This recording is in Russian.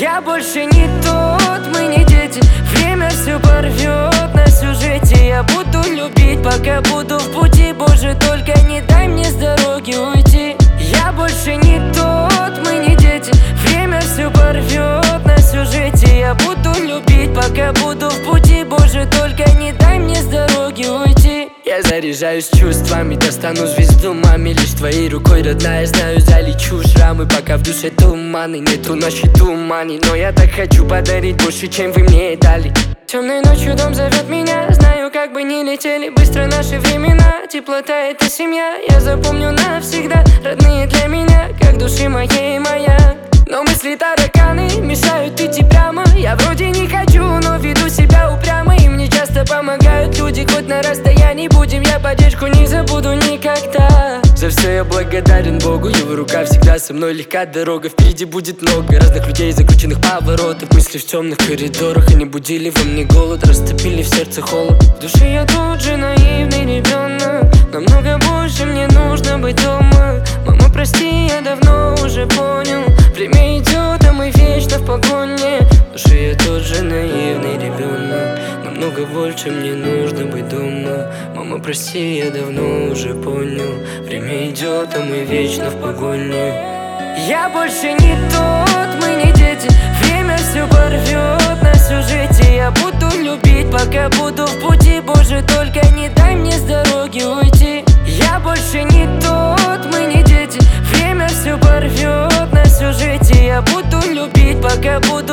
Я больше не тот, мы не дети. Время все порвет на сюжете. Я буду любить, пока буду в пути. Боже, только не дай мне с дороги уйти. Я больше не тот, мы не дети. Время все порвет на сюжете. Я буду любить, пока буду в пути. Боже, только не дай мне с дороги уйти. Я заряжаюсь чувствами, достану звезду маме. Лишь твоей рукой, родная, знаю, залечу шрамы. Пока в душе туманы, нету на счету мани. Но я так хочу подарить больше, чем вы мне дали. Темной ночью дом зовет меня. Знаю, как бы не летели быстро наши времена. Теплота — это семья, я запомню навсегда. Родные для меня, как души моей маяк. Но мысли тараканы мешают идти прямо. Я вроде не хочу, но веду себя упрямо. И мне часто помогают люди, хоть на расстоянии будем. Я поддержку не забуду никогда. За все я благодарен Богу, его рука всегда со мной. Легка дорога, впереди будет много разных людей, закрученных поворотов. Мысли в темных коридорах, они будили во мне голод, растопили в сердце холод. В душе я тут же наивный ребенок. Намного больше мне нужно быть дома. Мама, прости, я давно уже понял. Время идет, а мы вечно в погоне. В душе я тот же наивный ребенок. Намного больше мне нужно быть дома. Мама, прости, я давно уже понял. Время идет, а мы вечно в погоне. Я больше не тот, мы не дети. Время все порвет на сюжете. Я буду любить, пока буду в пути. Боже, только не дай мне с дороги уйти. Я больше не тот, мы не дети. Время все порвет на сюжете. Я буду любить, пока буду